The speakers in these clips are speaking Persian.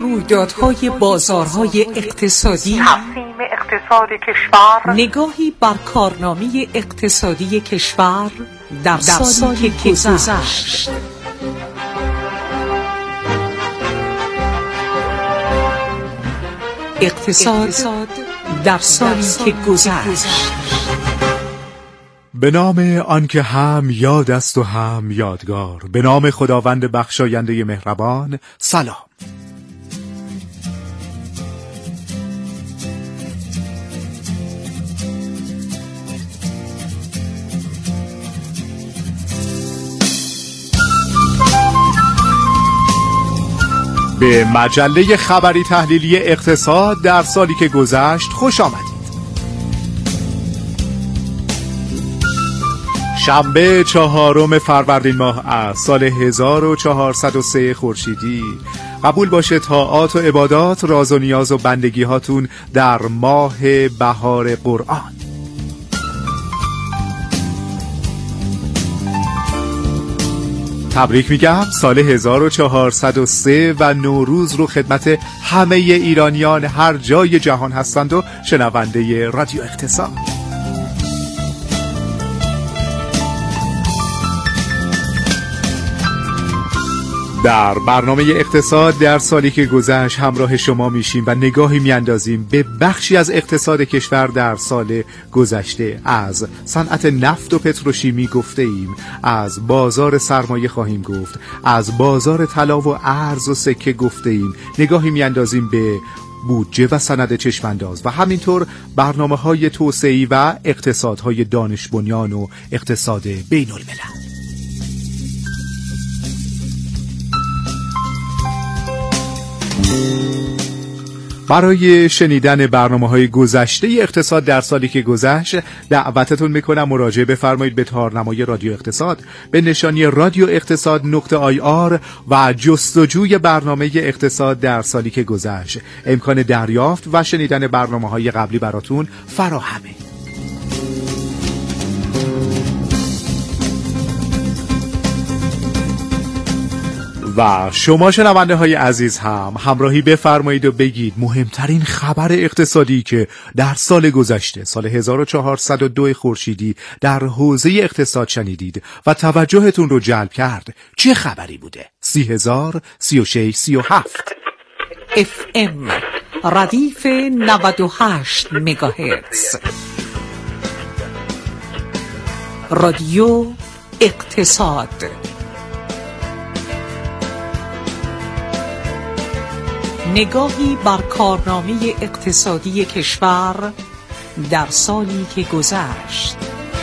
رویدادهای بازارهای اقتصادی، تقسیم اقتصاد کشور، نگاهی بر کارنامه اقتصادی کشور در سالی که گذشت. اقتصاد در سالی که گذشت. به نام آنکه هم یاد است و هم یادگار، به نام خداوند بخشاینده مهربان. سلام. به مجله خبری تحلیلی اقتصاد در سالی که گذشت خوش آمدید. شنبه 4 فروردین ماه از سال 1403 خورشیدی. قبول باشه طاعات و عبادات، راز و نیاز و بندگی هاتون در ماه بهار قرآن. تبریک میگم سال 1403 و نوروز رو خدمت همه ایرانیان هر جای جهان هستند و شنونده رادیو اقتصاد. در برنامه اقتصاد در سالی که گذشت همراه شما میشیم و نگاهی میاندازیم به بخشی از اقتصاد کشور در سال گذشته. از صنعت نفت و پتروشیمی گفته ایم، از بازار سرمایه خواهیم گفت، از بازار طلا و ارز و سکه گفته ایم، نگاهی میاندازیم به بودجه و سند چشمانداز و همینطور برنامه‌های توسعه‌ای و اقتصادهای دانش بنیان و اقتصاد بین الملل. برای شنیدن برنامه‌های گذشته اقتصاد در سالی که گذشت دعوتتون میکنم مراجعه بفرمایید به تارنمای رادیو اقتصاد به نشانی رادیو اقتصاد.ir و جستجوی برنامه اقتصاد در سالی که گذشت. امکان دریافت و شنیدن برنامه‌های قبلی براتون فراهمه. و شما شنونده های عزیز هم همراهی بفرمایید و بگید مهمترین خبر اقتصادی که در سال گذشته، سال 1402 خورشیدی، در حوزه اقتصاد شنیدید و توجهتون رو جلب کرد چه خبری بوده؟ 30,000 36 37 FM ردیف 98 مگاهرتز رادیو اقتصاد. نگاهی بر کارنامه اقتصادی کشور در سالی که گذشت.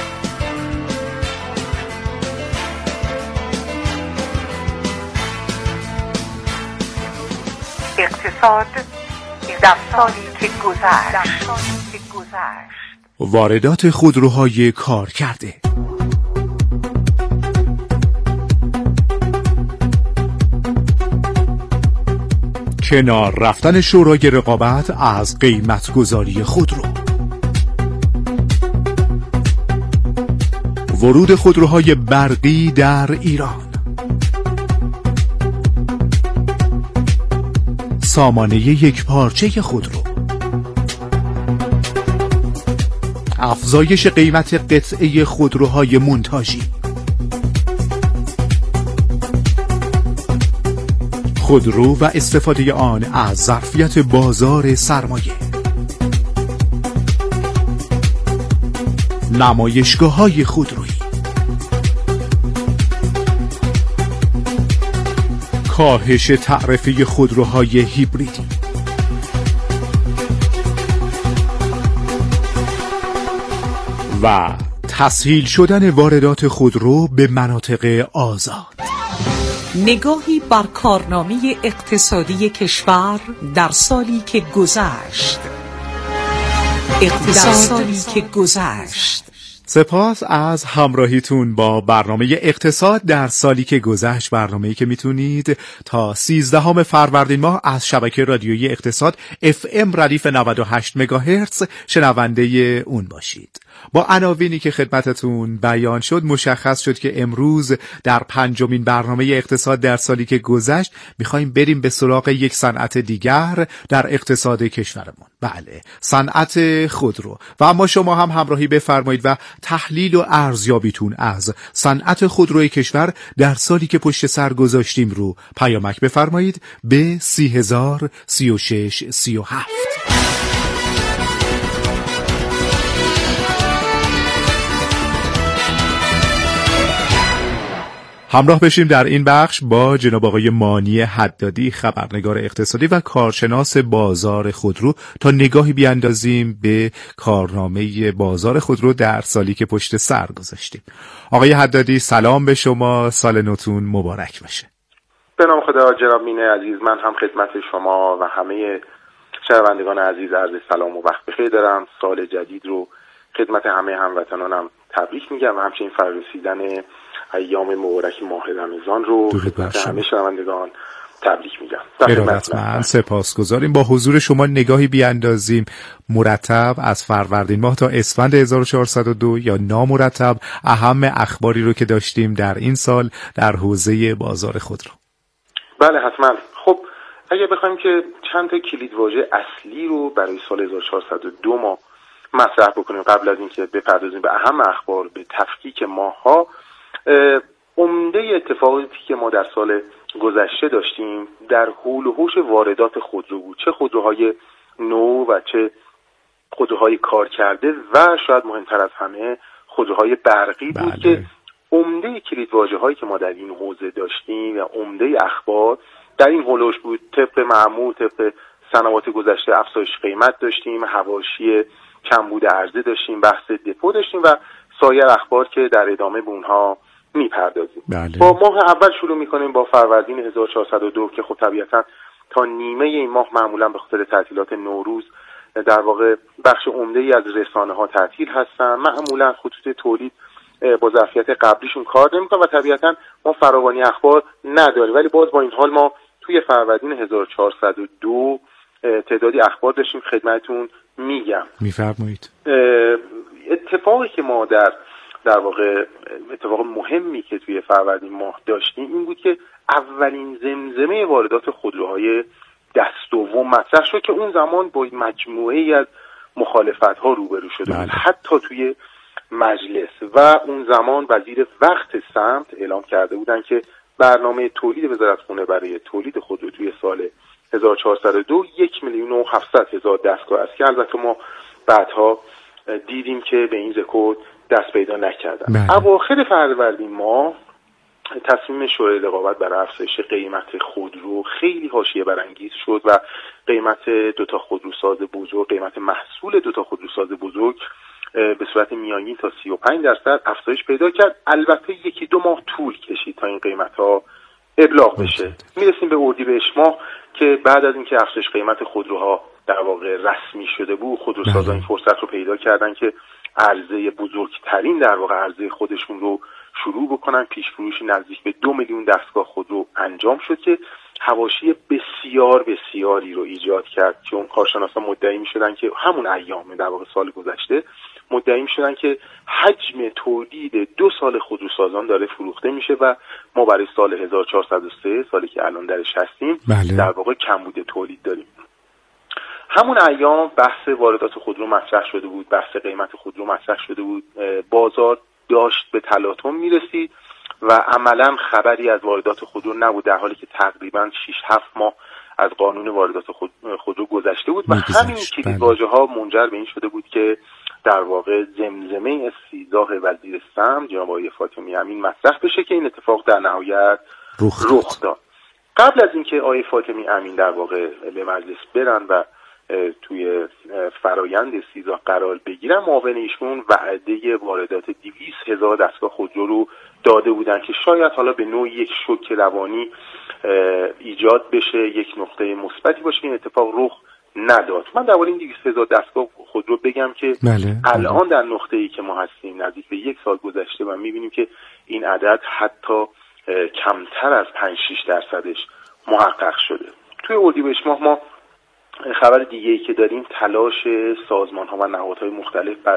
اقتصاد در سالی که گذشت. واردات خودروهای کار کرده. کنار رفتن شورای رقابت از قیمت گذاری خودرو. ورود خودروهای برقی در ایران. سامانه یک پارچه خودرو. افزایش قیمت قطعه خودروهای مونتاژی. خودرو و استفاده آن از ظرفیت بازار سرمایه. نمایشگاه‌های خودرویی. کاهش تعرفه خودروهای هیبریدی. و تسهیل شدن واردات خودرو به مناطق آزاد. نگاهی بر کارنامه اقتصادی کشور در سالی که گذشت. اقتصادی که گذشت. سپاس از همراهیتون با برنامه اقتصاد در سالی که گذشت، برنامه‌ای که میتونید تا 13 فروردین ماه از شبکه رادیویی اقتصاد FM ردیف 98 مگاهرتز شنونده اون باشید. با عناوینی که خدمتتون بیان شد مشخص شد که امروز در 5مین برنامه اقتصاد در سالی که گذشت میخوایم بریم به سراغ یک صنعت دیگر در اقتصاد کشورمون. بله، صنعت خودرو. و اما شما هم همراهی بفرمایید و تحلیل و ارزیابیتون از صنعت خودروی کشور در سالی که پشت سر گذاشتیم رو پیامک بفرمایید به 303637. همراه بشیم در این بخش با جناب آقای مانی حدادی، خبرنگار اقتصادی و کارشناس بازار خودرو، تا نگاهی بیاندازیم به کارنامه بازار خودرو در سالی که پشت سر گذاشتیم. آقای حدادی سلام به شما، سال نوتون مبارک باشه. به نام خدا جناب مینه عزیز، من هم خدمت شما و همه شنوندگان عزیز عرض سلام و وقت بخیر دارم. سال جدید رو خدمت همه هموطنانم تبریک میگم و همچنین فرارسیدن ایام مبارک ماه رمضان رو خدمت همه شنوندگان تبریک میگم. ارادتمند، سپاسگزاریم. با حضور شما نگاهی بیاندازیم مرتب از فروردین ماه تا اسفند 1402 یا نامرتب اهم اخباری رو که داشتیم در این سال در حوزه بازار خودرو. بله حتما. خب اگه بخوایم که چند تا کلیدواژه اصلی رو برای سال 1402 ما مطرح بکنیم قبل از اینکه بپردازیم به اهم اخبار، به تفکیک ماه‌ها، عمده اتفاقاتی که ما در سال گذشته داشتیم در حول و حوش واردات خودرو بود، چه خودروهای نو و چه خودروهای کار کرده و شاید مهمتر از همه خودروهای برقی بود. بله. که عمده کلیدواژه‌هایی که ما در این حوزه داشتیم و عمده اخبار در این هولوش بود. طبق معمول، طبق سنوات گذشته افزایش قیمت داشتیم، حواشی کمبود عرضه داشتیم، بحث دپو داشتیم و سایر اخبار که در ادامه به اونها میپردازیم. بله. با ماه اول شروع میکنیم با فروردین 1402 که خب طبیعتا تا نیمه این ماه معمولا به خاطر تعطیلات نوروز در واقع بخش عمده‌ای از رسانه‌ها تعطیل هستن. معمولا خطوط تولید با ظرفیت قبلیشون کار نمی‌کنن و طبیعتا ما فراوانی اخبار نداریم، ولی باز با این حال ما توی فروردین 1402 تعدادی اخبار داشتیم خدمتتون میگم. میفرمایید. اتفاقی که ما در واقع اتفاق مهمی که توی فروردین ماه داشتیم این بود که اولین زمزمه واردات خودروهای دست دوم مطرح شد که اون زمان با مجموعه‌ای از مخالفت‌ها روبرو شده بود، حتی توی مجلس. و اون زمان وزیر وقت سمت اعلام کرده بودن که برنامه تولید وزارتخونه برای تولید خودرو توی سال 1402 1,700,000 دستگاه است که البته ما بعدها دیدیم که به این رکورد دست پیدا نکردن. اواخر فروردین ماه تصمیم شورای رقابت برای افزایش قیمت خودرو خیلی حاشیه برانگیز شد و قیمت دوتا خودروساز بزرگ، قیمت محصول دوتا خودروساز بزرگ به صورت میانگین تا 35% افزایش پیدا کرد. البته 1-2 ماه طول کشید تا این قیمت‌ها ابلاغ بشه. میرسیم به اردیبهشت ماه که بعد از اینکه افزایش قیمت خودروها در واقع رسمی شده بود، خودروسازان این فرصت رو پیدا کردن که عرضه بزرگترین در واقع عرضه خودشون رو شروع بکنن. پیش فروشی نزدیک به 2 میلیون دستگاه خودرو انجام شد که حواشی بسیار بسیاری رو ایجاد کرد که اون کارشناسان مدعی می‌شدن که همون ایام در واقع سال گذشته مدعی می‌شدن که حجم تولید 2 سال خودروسازان داره فروخته میشه و ما برای سال 1403 سالی که الان درش هستیم در واقع کمبود تولید داریم. همون ایام بحث واردات خودرو مطرح شده بود، بحث قیمت خودرو مطرح شده بود، بازار داشت به تلاطم میرسید و عملا خبری از واردات خودرو نبود، در حالی که تقریبا 6-7 ماه از قانون واردات خودرو گذشته بود و همین کلیدواژه‌ها منجر به این شده بود که در واقع زمزمه استیضاح وزیر سمت جناب آقای فاطمی امین مطرح بشه که این اتفاق در نهایت رخ داد. قبل از اینکه آقای فاطمی امین در واقع به مجلس برن و توی فرایند استیضاح قرار بگیرن، معاون ایشون وعده واردات 200,000 دستگاه خودرو رو داده بودن که شاید حالا به نوعی یک شوک روانی ایجاد بشه، یک نقطه مثبتی باشه. این اتفاق رخ نداد. من در مورد این 200,000 دستگاه خودرو بگم که الان در نقطه‌ای که ما هستیم نزدیک به 1 سال گذشته و می‌بینیم که این عدد حتی کمتر از 5-6% محقق شده. توی اردیبهشت ماه ما خبر دیگه‌ای که داریم تلاش سازمان‌ها و نهادهای مختلف برای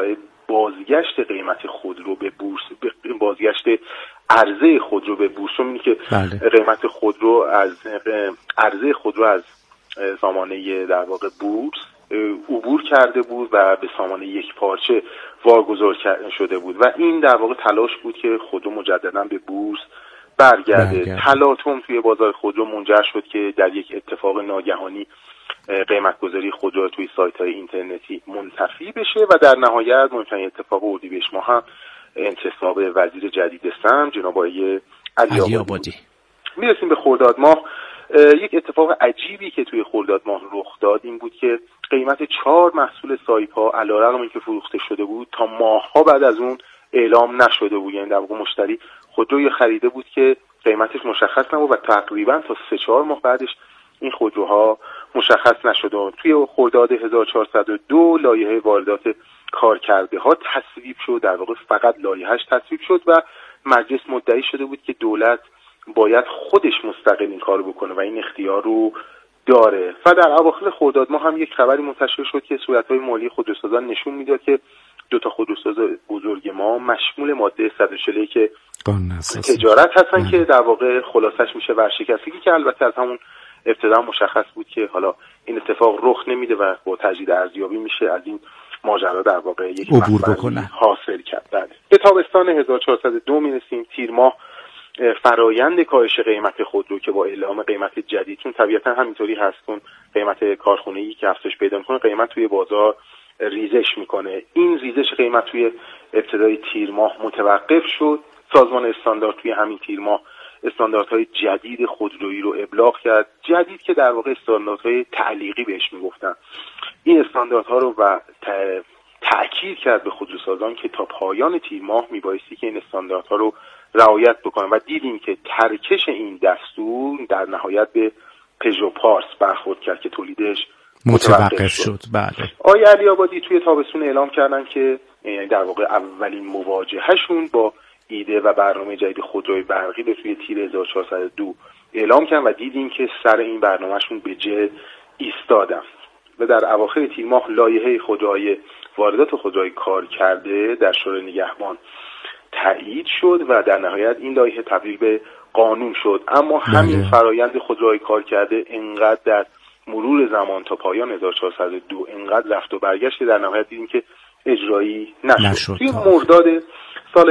بازگشت قیمت خودرو به بورس، بازگشت عرضه خودرو به بورس، اینه که قیمت خودرو از عرضه خودرو از سامانه در واقع بورس عبور کرده بود و به سامانه یک پارچه واگذار شده بود و این در واقع تلاش بود که خودرو مجددا به بورس برگرده. تلاطم توی بازار خودرو منجر شد که در یک اتفاق ناگهانی قیمت‌گذاری خودرو توی سایت‌های اینترنتی منتفی بشه و در نهایت مهمترین اتفاق اردیبهشت ماه هم انتصاب وزیر جدید سمت جناب آقای علی آبادی. میرسیم به خرداد ماه. یک اتفاق عجیبی که توی خرداد ماه رخ داد این بود که قیمت 4 محصول سایپا علیرغم اینکه فروخته شده بود تا ماه‌ها بعد از اون اعلام نشده بود، یعنی در واقع مشتری خودروی خریده بود که قیمتش مشخص نبود و تقریبا تا 3-4 ماه بعدش این خودروها مشخص نشده. توی خرداد 1402 لایحه واردات کارکرده‌ها تصویب شد، در واقع فقط لایحه‌اش تصویب شد و مجلس مدعی شده بود که دولت باید خودش مستقل این کارو بکنه و این اختیار رو داره. و در اواخر خرداد ماه هم یک خبری منتشر شد که صورت‌های مالی خودروسازان نشون میداد که 2 خودروساز بزرگ ما مشمول ماده 141 که تجارت هستن که در واقع خلاصش میشه ورشکستگی، که البته از همون ابتدا مشخص بود که حالا این اتفاق رخ نمیده و با تجدید ارزیابی میشه از این ماجرا در واقع یک عبور حاصل کرد. به تابستان 1402 میرسیم. تیر ماه فرایند کاهش قیمت خودرو که با اعلام قیمت جدیدتون طبیعتا همینطوری هستون، قیمت کارخونه‌ای که افزایش پیدا میکنه قیمت توی بازار ریزش میکنه. این ریزش قیمت توی ابتدای تیر ماه متوقف شد. سازمان استاندارد توی همین تیر ماه استانداردهای جدید خودرویی رو ابلاغ کرد، جدید که در واقع استانداردهای تعلیقی بهش میگفتن. این استانداردها رو و تأکید کرد به خودروسازان که تا پایان تیر ماه میبایستی که این استانداردها رو رعایت بکنن و دیدیم که ترکش این دستور در نهایت به پژو پارس برخورد کرد که تولیدش متوقف شد. بله. آقای علی آبادی توی تابستون اعلام کردن که در واقع اولین مواجههشون با ایده و برنامه جدید خودروی برقی رو توی تیر 1402 اعلام کردن و دیدیم که سر این برنامهشون به جه ایستادن و در اواخر تیر ماه لایحه خودروهای واردات خودروهای کار کرده در شورای نگهبان تایید شد و در نهایت این لایحه تبدیل به قانون شد. اما همین فرایند خودروهای کار کرده انقدر در مرور زمان تا پایان 1402 انقدر رفت و برگشت در نهایت دیدیم که اجرایی نشد. توی مرداد سال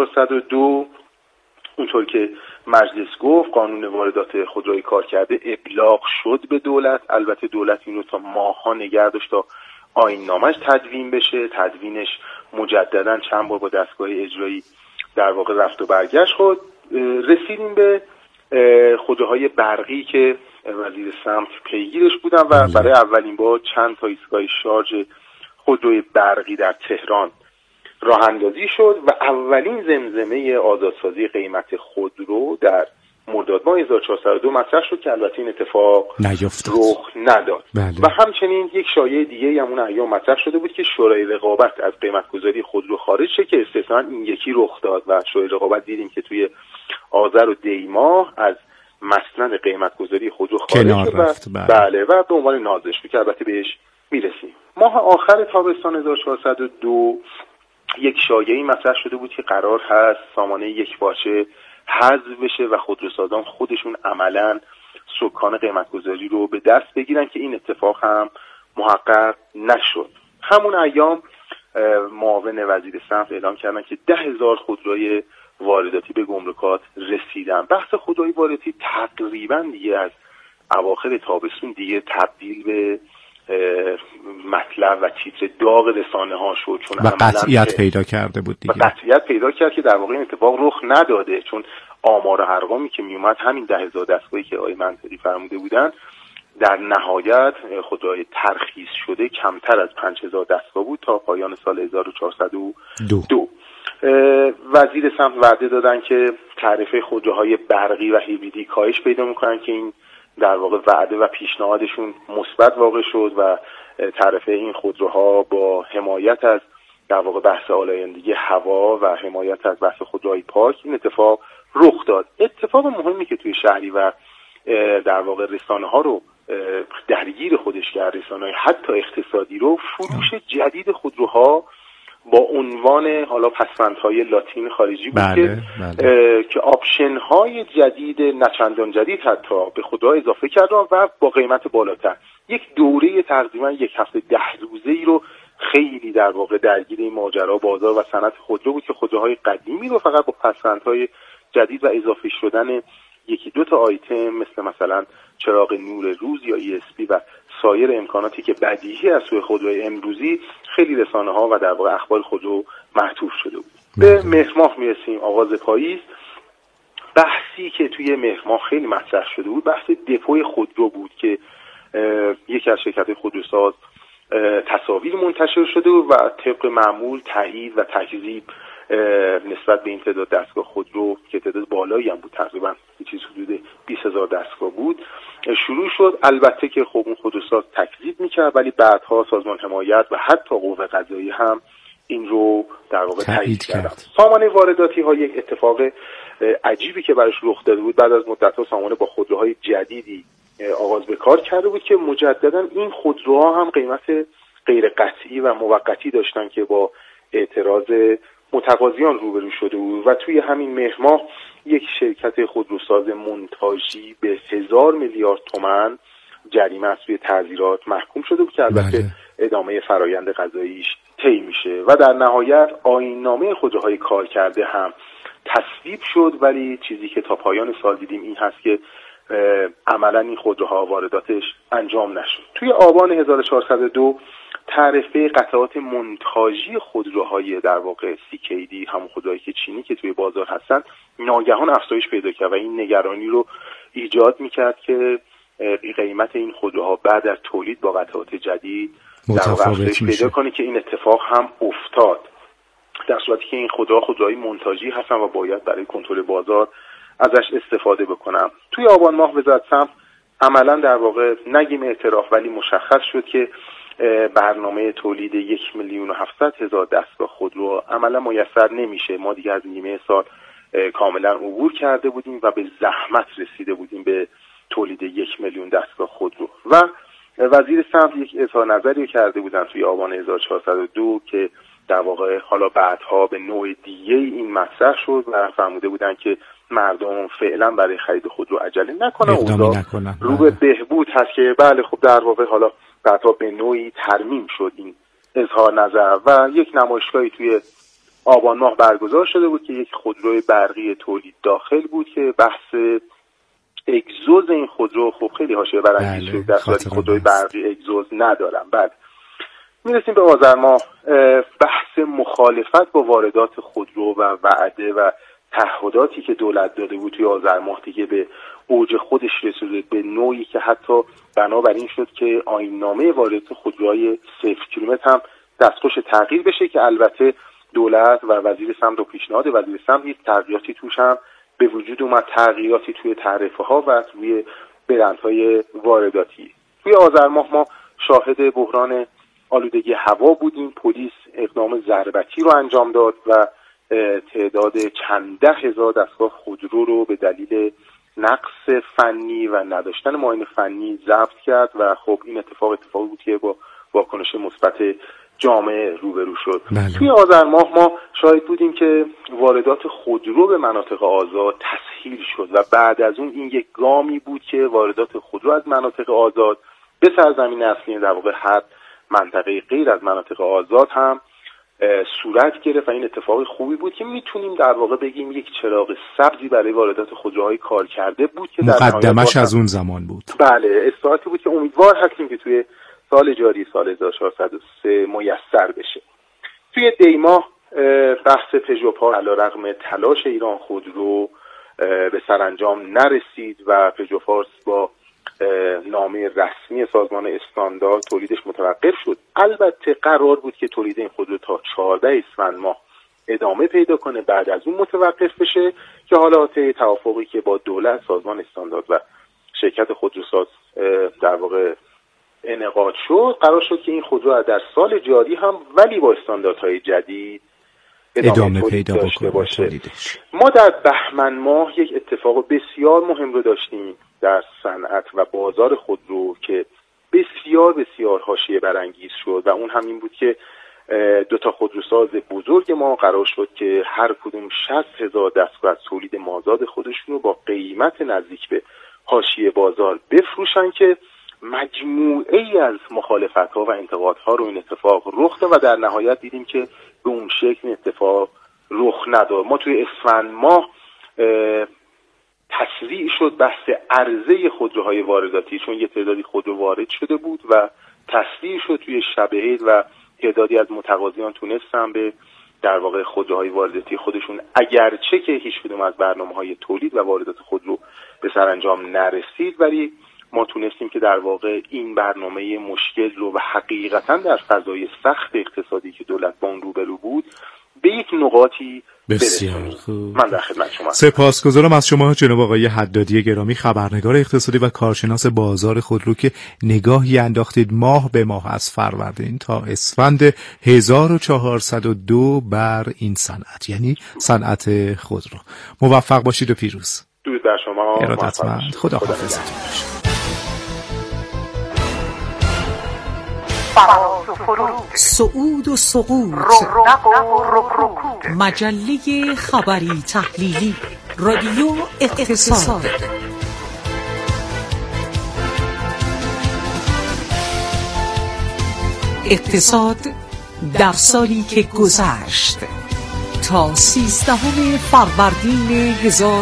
1402 اونطور که مجلس گفت قانون واردات خودروی کار کرده ابلاغ شد به دولت. البته دولت این رو تا ماه‌ها نگه داشت تا آیین نامش تدوین بشه. تدوینش مجددا چند بار با دستگاه اجرایی در واقع رفت و برگشت خود. رسیدیم به خودروهای برقی که وزیر سمت پیگیرش بودن و برای اولین بار چند تا ایستگاه شارژ خودروی برقی در تهران راه اندازی شد و اولین زمزمه آزادسازی قیمت خودرو در مرداد ماه 1402 مطرح شد که البته این اتفاق رخ نداد. و همچنین یک شایعه دیگه همون ایام مطرح شده بود که شورای رقابت از قیمت‌گذاری خودرو خارج شه که استثناً این یکی رخ داد و شورای رقابت دیدیم که توی آذر و دی ماه از مسند قیمت‌گذاری خودرو خارج شد و به عنوان نازش بود که البته بهش میرسیم. ماه آخر تابستان 1402 یک شایعه‌ای مطرح شده بود که قرار هست سامانه یک پارچه حذف بشه و خودروسازان خودشون عملاً سکان قیمت‌گذاری رو به دست بگیرن که این اتفاق هم محقق نشد. همون ایام معاون وزیر سمت اعلام کردن که 10,000 خودروی وارداتی به گمرکات رسیدن. بحث خودروی وارداتی تقریباً دیگه از اواخر تابستون دیگه تبدیل به مطلب و تیتر داغ رسانه ها شد چون و قطعیت پیدا کرده بود دیگه. قطعیت پیدا کرد که در واقع این اتفاق رخ نداده، چون آمار و ارقامی که می اومد همین 10,000 دستگاهی که آقای منطقی فرموده بودن در نهایت خودروی ترخیص شده کمتر از 5,000 دستگاه بود تا پایان سال 1402. وزیر سمت وعده دادن که تعرفه خودروهای برقی و هیبریدی کاهش پیدا میکنن که این در واقع وعده و پیشنهادشون مثبت واقع شد و تعرفه این خودروها با حمایت از در واقع بحث آلایندگی هوا و حمایت از بحث خودروهای پاک این اتفاق رخ داد. اتفاق مهمی که توی شهری و در واقع رسانه ها رو درگیر خودش کرد، رسانه‌های حتی اقتصادی رو، فروش جدید خودروها با عنوان حالا پسوندهای لاتین خارجی بود که آپشن های جدید نچندان جدید حتی به خودروها اضافه کردن و با قیمت بالاتر. یک دوره تقریبا 1 هفته 10 روزه‌ای رو خیلی در واقع درگیر این ماجرا بازار و صنعت خودرو بود که خودروهای قدیمی رو فقط با پسوندهای جدید و اضافه شدن 1-2 تا آیتم مثلا چراغ نور روز یا ESP و سایر امکاناتی که بدیهی از سوی خودروهای امروزی خیلی رسانه‌ها و در واقع اخبار خودرو محتوف شده بود. به مهر ماه میرسیم، آغاز پاییز. بحثی که توی مهر ماه خیلی مطرح شده بود بحث دپوی خودرو بود که یکی از شرکت‌های خودروساز تصاویر منتشر شده بود و طبق معمول تایید و تکذیب نسبت به این تعداد دستگاه خودرو که تعداد بالایی هم بود، تقریبا چیز حدود 20,000 دستگاه بود، شروع شد. البته که خب اون خودروساز تکذیب میکرد ولی بعدها سازمان حمایت و حتی قوه قضاییه هم این رو در واقع تایید کرد. سامانه وارداتی ها یک اتفاق عجیبی که براش رخ داده بود، بعد از مدت‌ها سامانه با خودروهای جدیدی آغاز به کار کرده بود که مجددا این خودروها هم قیمت غیر قطعی و موقتی داشتن که با اعتراض متقاضیان روبرو شده بود و توی همین مهر ماه یک شرکت خودروساز مونتاژی به 1000 میلیارد تومان جریمه از سوی تعزیرات محکوم شده بود که البته ادامه فرایند قضاییش طی میشه و در نهایت آیین‌نامه خودروهای کار کرده هم تصویب شد. ولی چیزی که تا پایان سال دیدیم این هست که عملا این خودروها وارداتش انجام نشد. توی آبان 1402 تعرفه قطعات مونتاژی خودروهای در واقع CKD، همون خودروهایی که چینی که توی بازار هستن، ناگهان افزایش پیدا کرد و این نگرانی رو ایجاد میکرد که قیمت این خودروها بعد از تولید با قطعات جدید در واقع افزایش پیدا کنه که این اتفاق هم افتاد، در صورتی که این خودروهای مونتاژی هستن و باید برای کنترل بازار ازش استفاده بکنم. توی آبان ماه وزارت سمت عملا در واقع نگیم اعتراف ولی مشخص شد که برنامه تولید 1,700,000 دستگاه خودرو عملا میسر نمیشه. ما دیگه از نیمه سال کاملا عبور کرده بودیم و به زحمت رسیده بودیم به تولید 1,000,000 دستگاه خودرو و وزیر سمت یک اظهار نظری کرده بودن توی آبان 1402 که در واقع حالا بعدها به نوع دیگه این مطرح شد و فرموده بودن که مردم فعلا برای خرید خودرو عجله نکنن، اوضاع رو به بهبود هست که بله خب در واقع حالا بعدها به نوعی ترمیم شد این اظهار نظر و یک نمایشگاهی توی آبان ماه برگزار شده بود که یک خودروی برقی تولید داخل بود که بحث اگزوز این خودرو خب خیلی حاشیه برانگیز شد، در صورتی خودروی برقی اگزوز ندارن. بعد میرسیم به آذر ماه، بحث مخالفت با واردات خودرو و وعده و تعهداتی که دولت داده بود توی آذر ماه دیگه به اوج خودش رسیده، به نوعی که حتی بنابراین شد که آیین‌نامه واردات خودروهای 0 کیلومتر هم دستخوش تغییر بشه که البته دولت و وزیر سمت و پیشنهاد وزیر سمت یک تغییراتی توش هم به وجود اومد، تغییراتی توی تعرفه ها و توی برندهای وارداتی. توی آذر ماه ما شاهد بحران آلودگی هوا بودیم. پلیس اقدام ضربتی رو انجام داد و تعداد چند ده هزار دستگاه خودرو رو به دلیل نقص فنی و نداشتن معاینه فنی ضبط کرد و خب این اتفاقی بود که با واکنش مثبت جامعه روبرو شد. توی آذر ماه ما شاهد بودیم که واردات خودرو به مناطق آزاد تسهیل شد و بعد از اون این یک گامی بود که واردات خودرو از مناطق آزاد به سرزمین اصلی در واقع هر منطقه غیر از مناطق آزاد هم صورت گرفت و این اتفاقی خوبی بود که میتونیم در واقع بگیم یک چراغ سبزی برای واردات خودروهای کار کرده بود که مقدمش از اون زمان بود. بله، استارتی بود که امیدوار هستیم که توی سال جاری سال 1403 میسر بشه. توی دیماه بحث پژوپارس علیرغم تلاش ایران خودرو به سرانجام نرسید و پژوپارس با نامه رسمی سازمان استاندارد تولیدش متوقف شد. البته قرار بود که تولید این خودرو تا 14 اسفند ماه ادامه پیدا کنه، بعد از اون متوقف بشه که حالا طی توافقی که با دولت، سازمان استاندارد و شرکت خودروساز در واقع انعقاد شد، قرار شد که این خودرو در سال جاری هم ولی با استانداردهای جدید ادامه پیدا باشه. ما در بهمن ماه یک اتفاق بسیار مهم رو داشتیم در صنعت و بازار خودرو که بسیار بسیار حاشیه برانگیز شد و اون هم این بود که دو تا خودروساز بزرگ ما قرار شد که هر کدوم 60,000 دستگاه از تولید مازاد خودشون رو با قیمت نزدیک به حاشیه بازار بفروشن که مجموعه ای از مخالفت‌ها و انتقادها رو این اتفاق رخ داد و در نهایت دیدیم که به اون شکل اتفاق رخ نداد. ما توی اسفند ماه تسریع شد بحث عرضه خودروهای وارداتی، چون یه تعدادی خودرو وارد شده بود و تسریع شد توی شب عید و تعدادی از متقاضیان تونستن به در واقع خودروهای وارداتی خودشون، اگرچه که هیچ کدوم از برنامه‌های تولید و واردات خودرو به سرانجام نرسید، ولی ما تونستیم که در واقع این برنامه مشکل رو و حقیقتا در فضای سخت اقتصادی که دولت با اون روبرو بود به یک نقاطی بسیار خوب. من در خدمت شما. سپاسگزارم از شما جناب آقای حدادی گرامی، خبرنگار اقتصادی و کارشناس بازار خودرو، که نگاهی انداختید ماه به ماه از فروردین تا اسفند 1402 بر این صنعت، یعنی صنعت خودرو. موفق باشید و پیروز. درود بر شما. ارادتمند. خداحافظتون باشید. صعود و سقوط، مجله خبری تحلیلی، رادیو اقتصاد. اقتصاد در سالی که گذشت تا 13 فروردین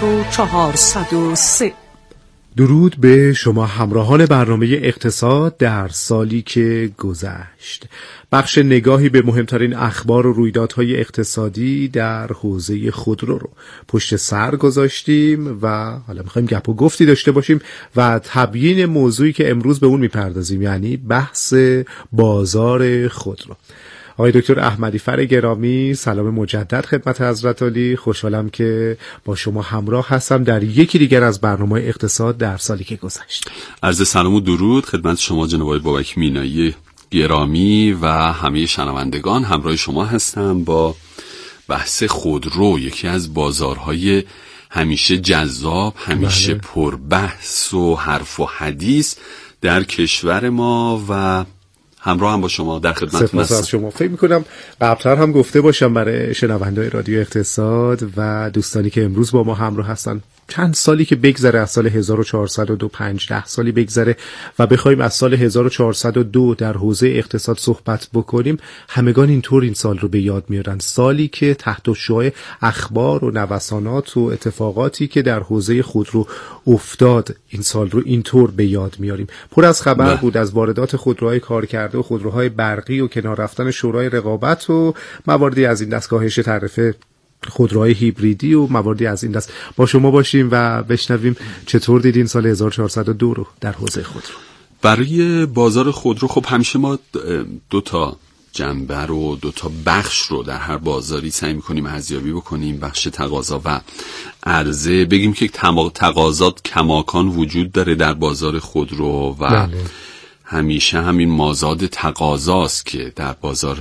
1403. درود به شما همراهان برنامه اقتصاد در سالی که گذشت. بخش نگاهی به مهمترین اخبار و رویدادهای اقتصادی در حوزه خودرو رو پشت سر گذاشتیم و حالا میخوایم گپ و گفتی داشته باشیم و تبیین موضوعی که امروز به اون میپردازیم، یعنی بحث بازار خودرو. آقای دکتر احمدی فر گرامی، سلام مجدد خدمت حضرت عالی. خوشحالم که با شما همراه هستم در یکی دیگر از برنامه اقتصاد در سالی که گذشت. عرض سلام و درود خدمت شما جناب آقای بابک مینایی گرامی و همه شنوندگان. همراه شما هستم با بحث خودرو، یکی از بازارهای همیشه جذاب، همیشه پربحث و حرف و حدیث در کشور ما و همراه هم با شما در خدمتتون هستم. سپاس از شما. فکر می‌کنم قبل‌تر هم گفته باشم برای شنونده‌های رادیو اقتصاد و دوستانی که امروز با ما همراه هستن، چند سالی که بگذره از سال 1402، 15 سالی بگذره و بخوایم از سال 1402 در حوزه اقتصاد صحبت بکنیم، همگان اینطور این سال رو به یاد میارن. سالی که تحت شعاع اخبار و نوسانات و اتفاقاتی که در حوزه خودرو افتاد، این سال رو اینطور به یاد میاریم. پر از خبر بود از واردات خودروهای کارکرده و خودروهای برقی و کنار رفتن شورای رقابت و مواردی از این دست، کاهش تعرفه خودروهای هیبریدی و مواردی از این دست. با شما باشیم و بشنویم چطور دیدین سال 1402 رو در حوزه خودرو. برای بازار خودرو خب همیشه ما دو تا جنبه رو، دو تا بخش رو در هر بازاری سعی می‌کنیم ارزیابی بکنیم، بخش تقاضا و عرضه. بگیم که تقاضات کماکان وجود داره در بازار خودرو و همیشه همین مازاد تقاضاست که در بازار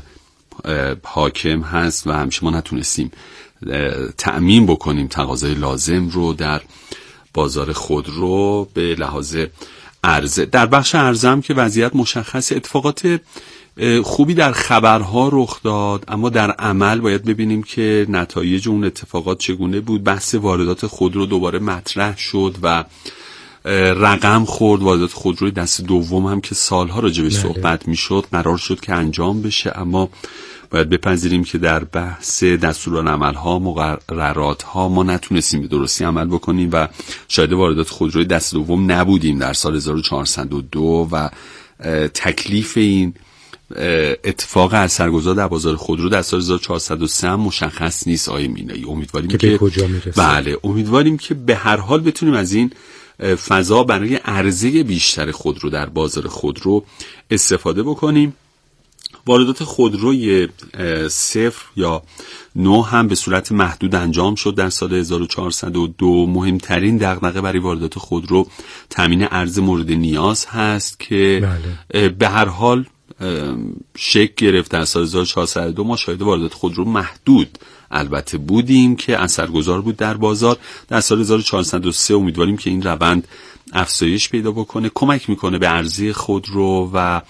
حاکم هست و همیشه ما نتونستیم تأمین بکنیم تقاضای لازم رو در بازار خودرو به لحاظ عرضه. در بخش عرضه هم که وضعیت مشخص، اتفاقات خوبی در خبرها رخ داد، اما در عمل باید ببینیم که نتایج اون اتفاقات چگونه بود. بحث واردات خودرو دوباره مطرح شد و رقم خورد. واردات خودروی دست دوم هم که سالها راجعش صحبت میشد قرار شد که انجام بشه، اما باید بپذیریم که در بحث دستورالعمل‌ها، مقررات‌ها ما نتونستیم به درستی عمل بکنیم و شاید واردات خودروی دست دوم نبودیم در سال 1402 و تکلیف این اتفاق اثرگذار در بازار خودرو در سال 1403 هم مشخص نیست. آقای مینایی، امیدواریم که به کجا میرسه. بله، امیدواریم که به هر حال بتونیم از این فضا برای عرضه بیشتر خودرو در بازار خودرو استفاده بکنیم. واردات خودروی 0 یا 9 هم به صورت محدود انجام شد در سال 1402. مهمترین دغدغه برای واردات خودرو تامین ارز مورد نیاز هست که به هر حال شکل گرفت. در سال 1402 ما شاهد واردات خودرو محدود البته بودیم که اثرگذار بود در بازار. در سال 1403 امیدواریم که این روند افزایش پیدا بکنه، کمک میکنه به عرضه خودرو و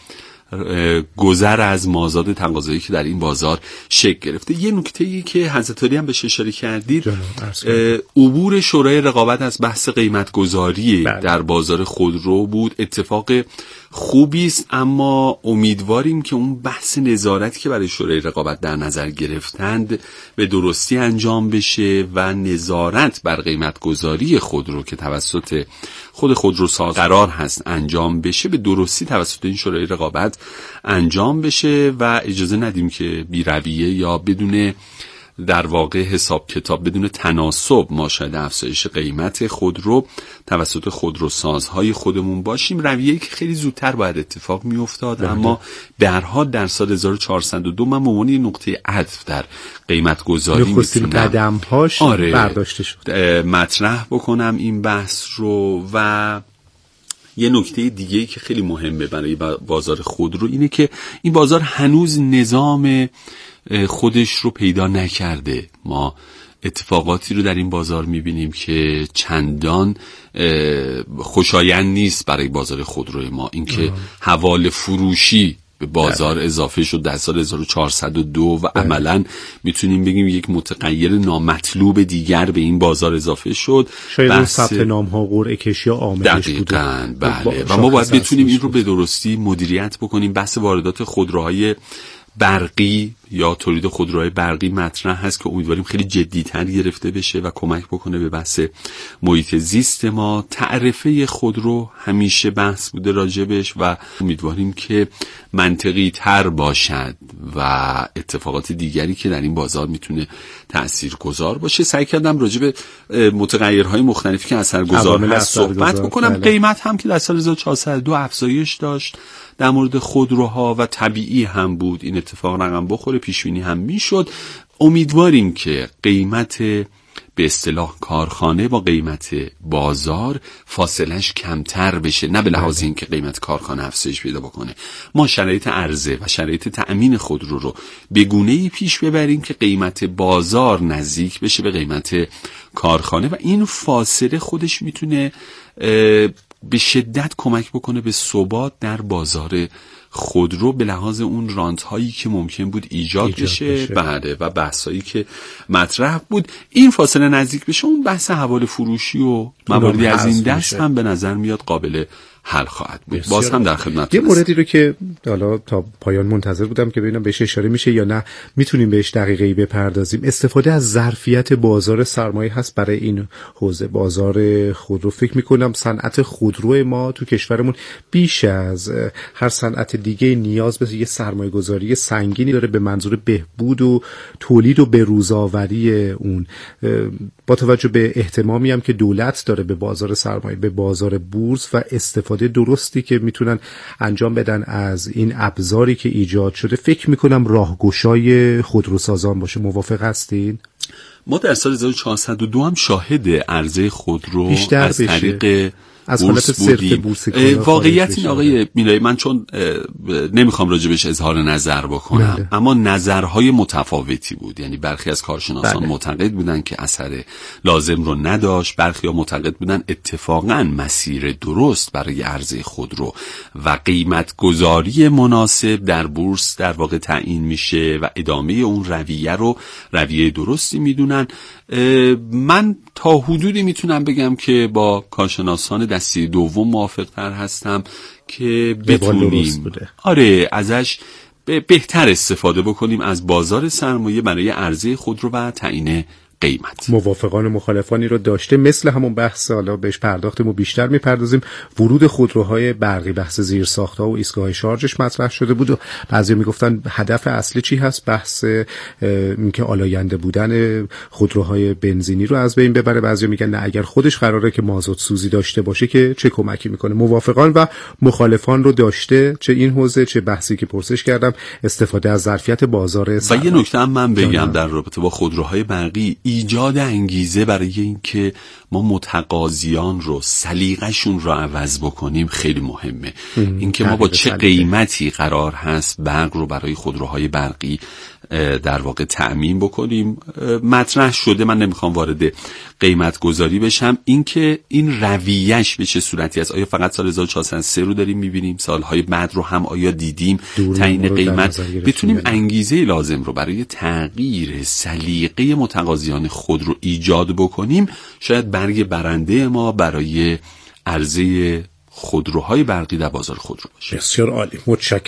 گذر از مازاد تقاضایی که در این بازار شکل گرفته. یه نکته‌ای که حضرت علی هم بهش اشاره کردید، عبور شورای رقابت از بحث قیمت گذاری در بازار خودرو بود. اتفاق خوبی است، اما امیدواریم که اون بحث نظارتی که برای شورای رقابت در نظر گرفتند به درستی انجام بشه و نظارت بر قیمت گذاری خودرو که توسط خود خودروساز قرار هست انجام بشه به درستی توسط این شورای رقابت انجام بشه و اجازه ندیم که بی رویه یا بدون در واقع حساب کتاب، بدون تناسب ما شاهد افزایش قیمت خودرو توسط خودروسازهای خودمون باشیم. رویه‌ای که خیلی زودتر باید اتفاق میافتاد، اما به هر حال در سال 1402 من به عنوان نقطه عطف در قیمت گذاری میتونم قدم‌هاش برداشته شد مطرح بکنم این بحث رو. و یه نکته دیگه‌ای که خیلی مهمه برای بازار خودرو اینه که این بازار هنوز نظام خودش رو پیدا نکرده. ما اتفاقاتی رو در این بازار میبینیم که چندان خوشایند نیست برای بازار خودروی ما. اینکه حواله فروشی به بازار اضافه شد در سال 1402 و عملاً میتونیم بگیم یک متغیر نامطلوب دیگر به این بازار اضافه شد. شاید اون ثبت نام‌ها قرعه کشی عاملش بوده. بله. و ما باید بتونیم این رو به درستی مدیریت بکنیم. بحث واردات خودروهای برقی یا تولید خودروهای برقی مطرح هست که امیدواریم خیلی جدی‌تر گرفته بشه و کمک بکنه به بحث محیط زیست ما. تعرفه خودرو همیشه بحث بوده راجبش و امیدواریم که منطقی تر باشد و اتفاقات دیگری که در این بازار میتونه تاثیرگذار باشه. سعی کردم راجب متغیرهای مختلفی که اثرگذار هست صحبت بکنم. قیمت هم که در سال 1402 افزایش داشت در مورد خودروها و طبیعی هم بود این اتفاق رقم بخوره، پیش بینی هم میشد. امیدواریم که قیمت به اصطلاح کارخانه با قیمت بازار فاصلش کمتر بشه، نه به لحاظ اینکه قیمت کارخانه افزایش پیدا بکنه. ما شرایط عرضه و شرایط تأمین خودرو رو به گونه‌ای پیش ببریم که قیمت بازار نزدیک بشه به قیمت کارخانه و این فاصله خودش میتونه به شدت کمک بکنه به ثبات در بازار خودرو به لحاظ اون رانت هایی که ممکن بود ایجاد بشه. بله. و بحثایی که مطرح بود این فاصله نزدیک بشه، اون بحث حواله فروشی و مواردی از این دست هم به نظر میاد قابل حل خواهد بود. باز هم در خدمت یه موردی رو که حالا تا پایان منتظر بودم که ببینم بهش اشاره میشه یا نه میتونیم بهش دقیقی بپردازیم. استفاده از ظرفیت بازار سرمایه هست برای این حوزه بازار خودرو. فکر میکنم صنعت خودرو ما تو کشورمون بیش از هر صنعت دیگه نیاز به یه سرمایه گذاری سنگینی داره به منظور بهبود و تولید و بروزآوری اون، با توجه به اهتمامی هم که دولت داره به بازار سرمایه، به بازار بورس و استفاده درستی که میتونن انجام بدن از این ابزاری که ایجاد شده. فکر میکنم راهگشای خودروسازان باشه. موافق هستین؟ ما در سال 1402 هم شاهد عرضه خودرو از طریق از حالت صرف بورس واقعیت این آقای میلایی، من چون نمیخوام راجبش اظهار نظر بکنم اما نظرهای متفاوتی بود. یعنی برخی از کارشناسان معتقد بودن که اثر لازم رو نداشت، برخی ها معتقد بودن اتفاقا مسیر درست برای عرضه خودرو و قیمت گذاری مناسب در بورس در واقع تعیین میشه و ادامه اون رویه رو رویه درستی میدونن. من تا حدودی میتونم بگم که با کارشناسان دسته دوم موافق تر هستم که بتونیم ازش بهتر استفاده بکنیم از بازار سرمایه برای عرضه خودرو و تعیین قیمت. موافقان و مخالفانی رو داشته. مثل همون بحث حالا بهش پرداختیم و بیشتر میپردازیم. ورود خودروهای برقی، بحث زیرساخت‌ها و ایستگاه شارژش مطرح شده بود و بعضی میگفتن هدف اصلی چی هست؟ بحث اینکه آلاینده بودن خودروهای بنزینی رو از بین ببره. بعضی میگن نه، اگر خودش قراره که مازوت سوزی داشته باشه که چه کمکی میکنه. موافقان و مخالفان رو داشته، چه این حوزه چه بحثی که پرسش کردم، استفاده از ظرفیت بازار و یه نکته هم من بگم در رابطه با خودروهای برقی، ایجاد انگیزه برای اینکه ما متقاضیان رو سلیقه‌شون رو عوض بکنیم خیلی مهمه. اینکه ما با چه قیمتی قرار هست برق رو برای خودروهای برقی در واقع تأمین بکنیم. مطرح شده، من نمیخوام وارد قیمت گذاری بشم، اینکه این رویش به چه صورتی است. آیا فقط سال 1403 رو داریم میبینیم؟ سالهای بعد رو هم آیا دیدیم؟ تعیین قیمت بتونیم انگیزه لازم رو برای تغییر سلیقه متقاضیان خود رو ایجاد بکنیم، شاید برگ برنده ما برای عرضه خودروهای برقی در بازار خودرو باشه. بسیار عالی، متشکرم.